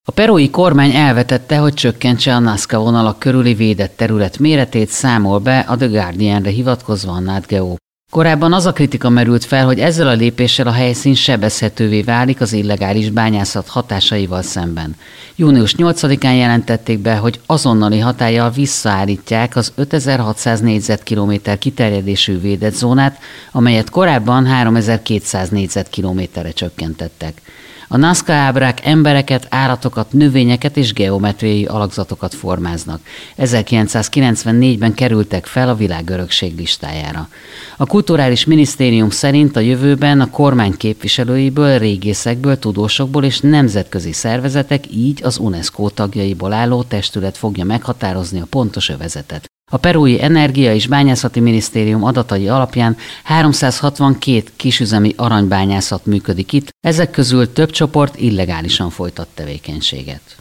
A perui kormány elvetette, hogy csökkentse a Nazca vonalak körüli védett terület méretét, számol be a The Guardianre hivatkozva a Nat Geo. Korábban az a kritika merült fel, hogy ezzel a lépéssel a helyszín sebezhetővé válik az illegális bányászat hatásaival szemben. Június 8-án jelentették be, hogy azonnali hatállyal visszaállítják az 5600 négyzetkilométer kiterjedésű védett zónát, amelyet korábban 3200 négyzetkilométerre csökkentettek. A Nazca ábrák embereket, állatokat, növényeket és geometriai alakzatokat formáznak. 1994-ben kerültek fel a világörökség listájára. A Kulturális Minisztérium szerint a jövőben a kormány képviselőiből, régészekből, tudósokból és nemzetközi szervezetek, így az UNESCO tagjaiból álló testület fogja meghatározni a pontos övezetet. A perui Energia- és Bányászati Minisztérium adatai alapján 362 kisüzemi aranybányászat működik itt, ezek közül több csoport illegálisan folytat tevékenységet.